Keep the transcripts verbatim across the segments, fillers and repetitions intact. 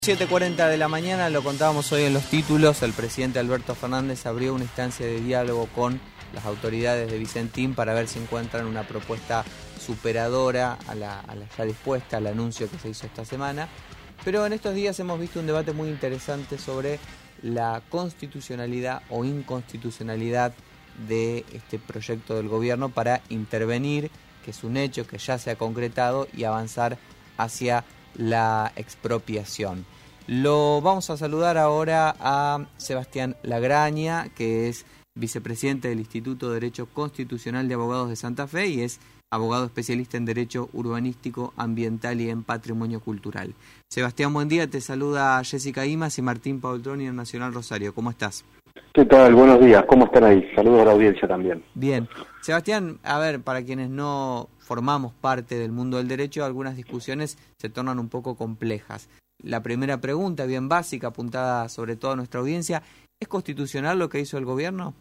siete cuarenta de la mañana, lo contábamos hoy en los títulos, el presidente Alberto Fernández abrió una instancia de diálogo con las autoridades de Vicentín para ver si encuentran una propuesta superadora a la, a la ya dispuesta, al anuncio que se hizo esta semana. Pero en estos días hemos visto un debate muy interesante sobre la constitucionalidad o inconstitucionalidad de este proyecto del gobierno para intervenir, que es un hecho que ya se ha concretado, y avanzar hacia la expropiación. Lo vamos a saludar ahora a Sebastián Lagraña, que es vicepresidente del Instituto de Derecho Constitucional de Abogados de Santa Fe y es abogado especialista en Derecho Urbanístico, Ambiental y en Patrimonio Cultural. Sebastián, buen día. Te saluda Jessica Imas y Martín Paultroni en Nacional Rosario. ¿Cómo estás? ¿Qué tal? Buenos días. ¿Cómo están ahí? Saludos a la audiencia también. Bien. Sebastián, a ver, para quienes no formamos parte del mundo del derecho, algunas discusiones se tornan un poco complejas. La primera pregunta, bien básica, apuntada sobre todo a nuestra audiencia, ¿es constitucional lo que hizo el gobierno?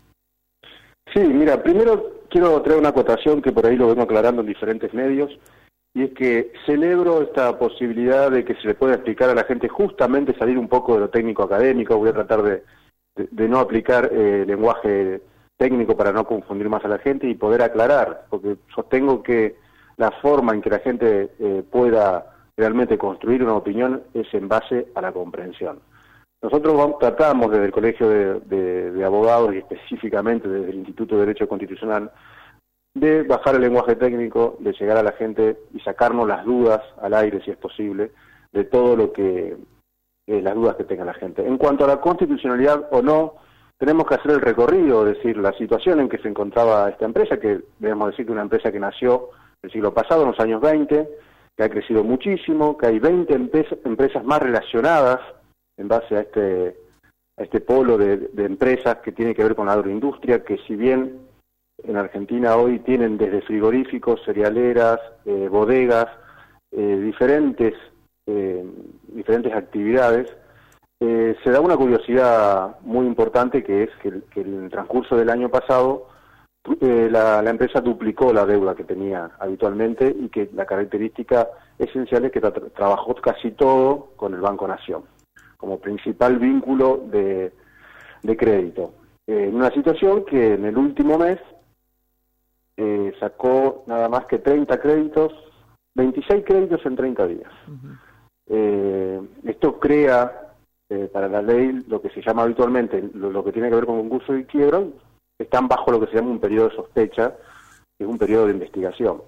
Sí, mira, primero quiero traer una acotación que por ahí lo vengo aclarando en diferentes medios, y es que celebro esta posibilidad de que se le pueda explicar a la gente, justamente salir un poco de lo técnico académico. Voy a tratar de, de, de no aplicar eh, lenguaje técnico para no confundir más a la gente y poder aclarar, porque sostengo que la forma en que la gente eh, pueda realmente construir una opinión es en base a la comprensión. Nosotros vamos, tratamos desde el Colegio de, de, de Abogados y específicamente desde el Instituto de Derecho Constitucional de bajar el lenguaje técnico, de llegar a la gente y sacarnos las dudas al aire, si es posible, de todo lo que, eh, las dudas que tenga la gente. En cuanto a la constitucionalidad o no, tenemos que hacer el recorrido, es decir, la situación en que se encontraba esta empresa, que debemos decir que una empresa que nació el siglo pasado, en los años veinte, que ha crecido muchísimo, que hay veinte empresas más relacionadas en base a este, a este polo de, de empresas que tiene que ver con la agroindustria, que si bien en Argentina hoy tienen desde frigoríficos, cerealeras, eh, bodegas, eh, diferentes, eh, diferentes actividades, eh, se da una curiosidad muy importante, que es que, que en el transcurso del año pasado eh, la, la empresa duplicó la deuda que tenía habitualmente, y que la característica esencial es que tra trabajó casi todo con el Banco Nación como principal vínculo de, de crédito. Eh, en una situación que en el último mes eh, sacó nada más que treinta créditos, veintiséis créditos en treinta días. Uh-huh. eh, esto crea eh, para la ley lo que se llama habitualmente, lo, lo que tiene que ver con concurso y quiebra, están bajo lo que se llama un periodo de sospecha, que es un periodo de investigación.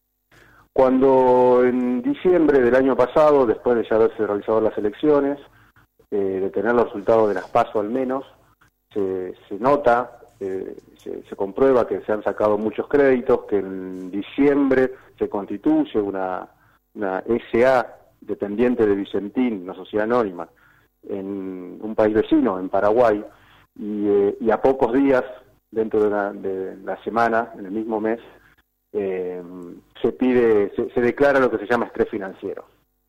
Cuando en diciembre del año pasado, después de ya haberse realizado las elecciones, Eh, de tener los resultados de las PASO al menos, se, se nota, eh, se, se comprueba que se han sacado muchos créditos, que en diciembre se constituye una, una S A dependiente de Vicentín, una sociedad anónima, en un país vecino, en Paraguay, y, eh, y a pocos días, dentro de la, de la semana, en el mismo mes, eh, se pide, se, se declara lo que se llama estrés financiero.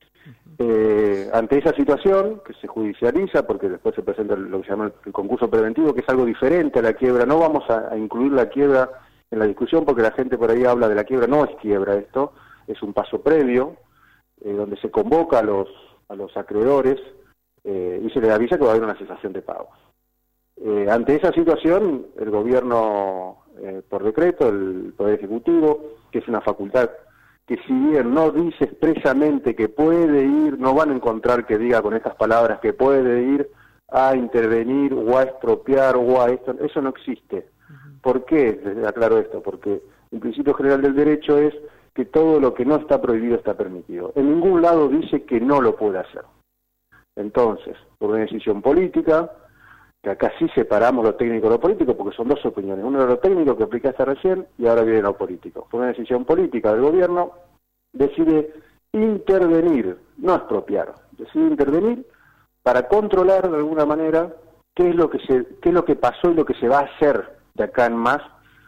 Eh, ante esa situación, que se judicializa, porque después se presenta lo que se llama el concurso preventivo, que es algo diferente a la quiebra. No vamos a, a incluir la quiebra en la discusión, porque la gente por ahí habla de la quiebra. No es quiebra esto, es un paso previo, eh, donde se convoca a los, a los acreedores eh, y se les avisa que va a haber una cesación de pagos. Eh, ante esa situación, el gobierno, eh, por decreto, el Poder Ejecutivo, que es una facultad que si bien no dice expresamente que puede ir, no van a encontrar que diga con estas palabras que puede ir a intervenir o a expropiar o a esto, eso no existe. ¿Por qué? Les aclaro esto, porque el principio general del derecho es que todo lo que no está prohibido está permitido. En ningún lado dice que no lo puede hacer. Entonces, por una decisión política, que acá sí separamos lo técnico de lo político, porque son dos opiniones. Uno era lo técnico que aplicaste recién y ahora viene lo político. Por una decisión política del gobierno, decide intervenir, no expropiar, decide intervenir para controlar de alguna manera qué es lo que se, qué es lo que pasó y lo que se va a hacer de acá en más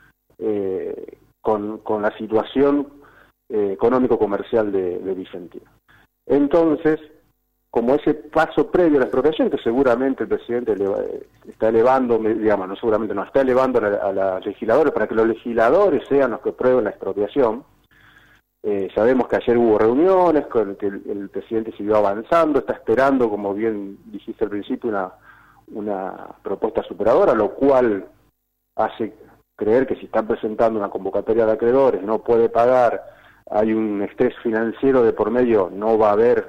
eh, con, con la situación eh, económico-comercial de, de Vicentín. Entonces, como ese paso previo a la expropiación, que seguramente el presidente eleva, está elevando, digamos, no seguramente no, está elevando a, la, a los legisladores para que los legisladores sean los que prueben la expropiación, Eh, sabemos que ayer hubo reuniones con que el, el presidente siguió avanzando, está esperando, como bien dijiste al principio, una, una propuesta superadora, lo cual hace creer que si están presentando una convocatoria de acreedores, no puede pagar, hay un estrés financiero de por medio, no va a haber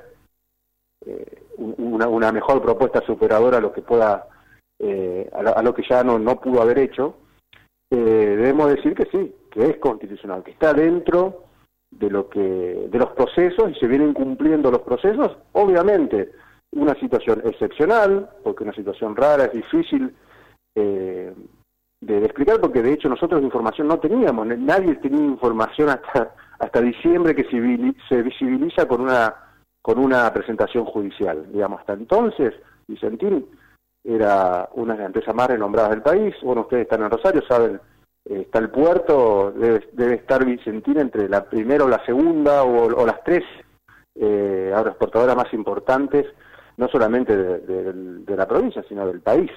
eh, una, una mejor propuesta superadora a lo que pueda, eh, a, lo, a lo que ya no, no pudo haber hecho. Eh, debemos decir que sí, que es constitucional, que está dentro de lo que de los procesos y se vienen cumpliendo los procesos. Obviamente una situación excepcional, porque una situación rara, es difícil eh, de, de explicar, porque de hecho nosotros información no teníamos, nadie tenía información hasta hasta diciembre que se visibiliza con una con una presentación judicial, digamos. Hasta entonces Vicentín era una de las empresas más renombradas del país. Bueno, ustedes están en Rosario, saben, eh, está el puerto, debe, debe estar Vicentín entre la primera o la segunda o, o las tres eh, agroexportadoras más importantes, no solamente de, de, de la provincia, sino del país.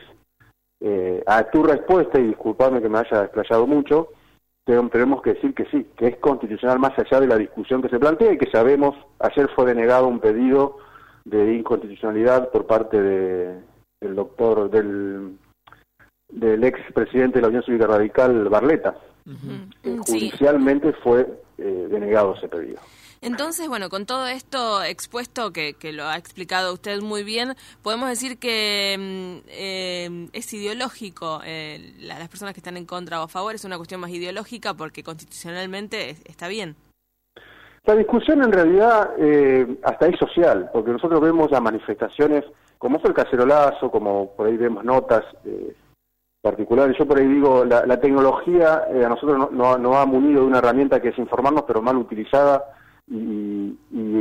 Eh, a tu respuesta, y disculpame que me haya desplayado mucho, tenemos que decir que sí, que es constitucional más allá de la discusión que se plantea y que sabemos, ayer fue denegado un pedido de inconstitucionalidad por parte de, del doctor, del, del ex presidente de la Unión Cívica Radical, Barletta. Uh-huh. eh, judicialmente sí. fue eh, denegado ese pedido. Entonces, bueno, con todo esto expuesto, que, que lo ha explicado usted muy bien, podemos decir que eh, es ideológico, eh, la, las personas que están en contra o a favor, es una cuestión más ideológica porque constitucionalmente es, está bien. La discusión en realidad eh, hasta es social, porque nosotros vemos las manifestaciones, como fue el cacerolazo, como por ahí vemos notas eh, particulares. Yo por ahí digo, la, la tecnología eh, a nosotros no, no, no ha munido de una herramienta que es informarnos, pero mal utilizada. Y,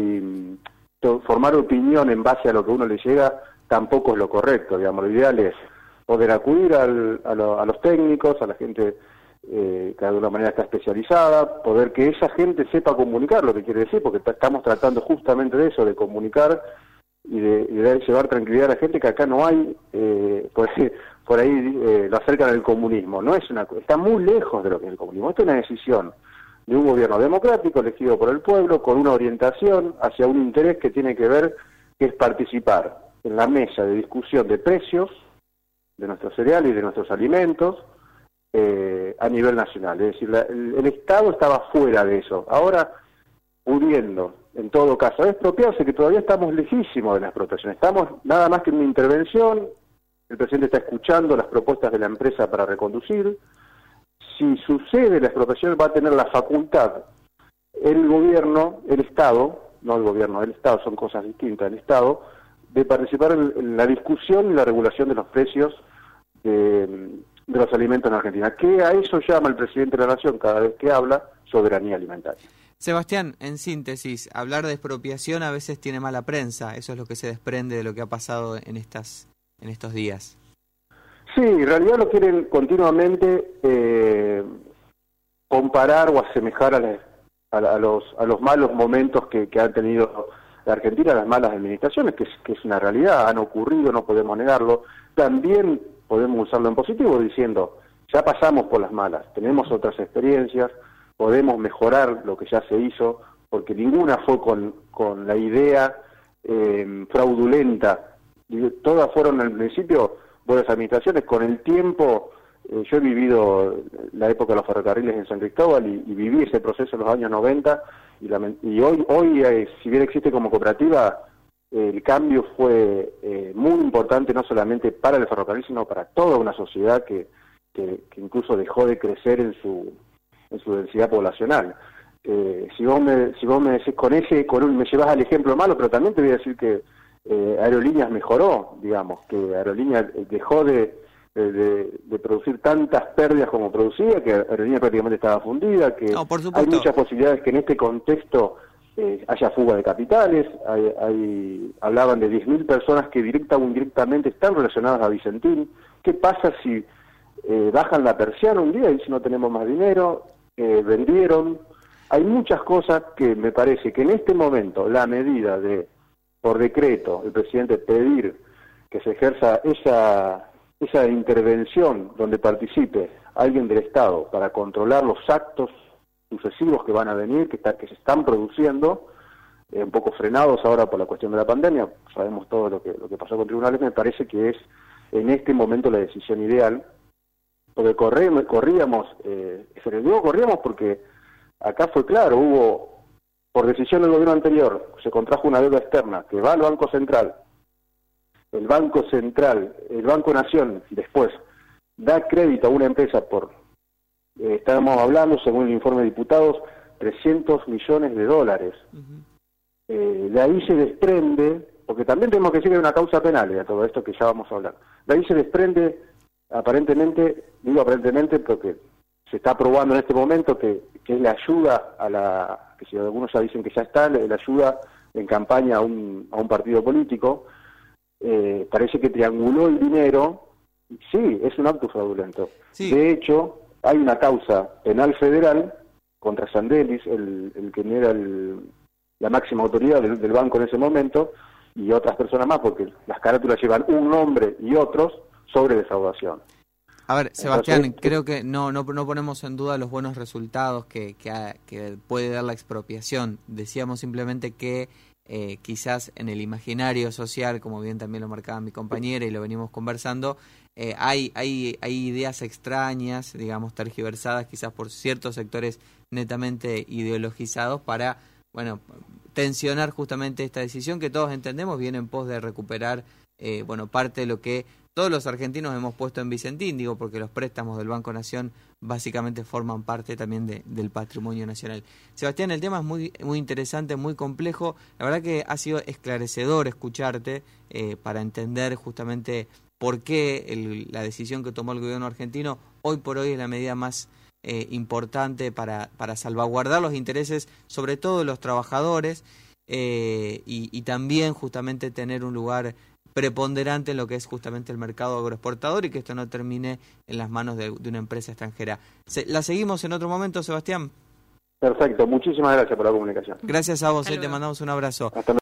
y formar opinión en base a lo que a uno le llega tampoco es lo correcto, digamos. Lo ideal es poder acudir al, a, lo, a los técnicos, a la gente eh, que de alguna manera está especializada, poder que esa gente sepa comunicar lo que quiere decir, porque estamos tratando justamente de eso, de comunicar y de, y de llevar tranquilidad a la gente, que acá no hay, eh, por, por ahí eh, lo acercan al comunismo, no es una, está muy lejos de lo que es el comunismo. Esto es una decisión de un gobierno democrático elegido por el pueblo, con una orientación hacia un interés que tiene que ver, que es participar en la mesa de discusión de precios de nuestros cereales y de nuestros alimentos eh, a nivel nacional. Es decir, la, el, el Estado estaba fuera de eso. Ahora, pudiendo, en todo caso, expropiarse, que todavía estamos lejísimos de la expropiación. Estamos nada más que en una intervención, el presidente está escuchando las propuestas de la empresa para reconducir. Si sucede la expropiación, va a tener la facultad el gobierno, el Estado, no el gobierno, el Estado, son cosas distintas, el Estado, de participar en, en la discusión y la regulación de los precios de, de los alimentos en Argentina, que a eso llama el presidente de la Nación cada vez que habla soberanía alimentaria. Sebastián, en síntesis, hablar de expropiación a veces tiene mala prensa, eso es lo que se desprende de lo que ha pasado en estas en estos días. Sí, en realidad lo quieren continuamente eh, comparar o asemejar a, la, a, a, los, a los malos momentos que, que ha tenido la Argentina, las malas administraciones, que es, que es una realidad, han ocurrido, no podemos negarlo. También podemos usarlo en positivo diciendo, ya pasamos por las malas, tenemos otras experiencias, podemos mejorar lo que ya se hizo, porque ninguna fue con, con la idea eh, fraudulenta, todas fueron al principio buenas administraciones. Con el tiempo, eh, yo he vivido la época de los ferrocarriles en San Cristóbal y, y viví ese proceso en los años noventa, y, la, y hoy, hoy eh, si bien existe como cooperativa, eh, el cambio fue eh, muy importante, no solamente para el ferrocarril, sino para toda una sociedad que, que, que incluso dejó de crecer en su, en su densidad poblacional. Eh, si vos me, si vos me decís con ese, con un, me llevas al ejemplo malo, pero también te voy a decir que Eh, Aerolíneas mejoró, digamos, que Aerolíneas dejó de, de, de producir tantas pérdidas como producía, que Aerolíneas prácticamente estaba fundida, que no, por hay muchas posibilidades que en este contexto eh, haya fuga de capitales. Hay, hay, hablaban de diez mil personas que directa o indirectamente están relacionadas a Vicentín. ¿Qué pasa si eh, bajan la persiana un día y dicen no tenemos más dinero, eh, vendieron? Hay muchas cosas que me parece que en este momento la medida de por decreto, el presidente pedir que se ejerza esa, esa intervención donde participe alguien del Estado para controlar los actos sucesivos que van a venir, que, está, que se están produciendo, eh, un poco frenados ahora por la cuestión de la pandemia. Sabemos todo lo que, lo que pasó con tribunales. Me parece que es en este momento la decisión ideal, porque corríamos, corríamos eh, se digo corríamos porque acá fue claro, hubo, por decisión del gobierno anterior, se contrajo una deuda externa que va al Banco Central, el Banco Central, el Banco Nación, después da crédito a una empresa por, eh, estábamos hablando, según el informe de diputados, trescientos millones de dólares. Uh-huh. Eh, de ahí se desprende, porque también tenemos que decir que hay una causa penal de todo esto que ya vamos a hablar. De ahí se desprende, aparentemente, digo aparentemente porque se está aprobando en este momento que, que es la ayuda a la, que si algunos ya dicen que ya está, la, la ayuda en campaña a un, a un partido político. Eh, parece que trianguló el dinero. Sí, es un acto fraudulento. Sí. De hecho, hay una causa penal federal contra Sandelis, el, el que era el, la máxima autoridad del, del banco en ese momento, y otras personas más, porque las carátulas llevan un nombre y otros sobre defraudación. A ver, Sebastián, Entonces, creo que no, no no ponemos en duda los buenos resultados que, que, ha, que puede dar la expropiación. Decíamos simplemente que eh, quizás en el imaginario social, como bien también lo marcaba mi compañera y lo venimos conversando, eh, hay, hay, hay ideas extrañas, digamos, tergiversadas quizás por ciertos sectores netamente ideologizados para, bueno, tensionar justamente esta decisión que todos entendemos viene en pos de recuperar, eh, bueno, parte de lo que todos los argentinos hemos puesto en Vicentín, digo, porque los préstamos del Banco Nación básicamente forman parte también de, del patrimonio nacional. Sebastián, el tema es muy muy interesante, muy complejo. La verdad que ha sido esclarecedor escucharte eh, para entender justamente por qué el, la decisión que tomó el gobierno argentino hoy por hoy es la medida más eh, importante para, para salvaguardar los intereses, sobre todo de los trabajadores, eh, y, y también justamente tener un lugar preponderante en lo que es justamente el mercado agroexportador y que esto no termine en las manos de, de una empresa extranjera. Se, ¿La seguimos en otro momento, Sebastián? Perfecto, muchísimas gracias por la comunicación. Gracias a vos, eh, te mandamos un abrazo. Hasta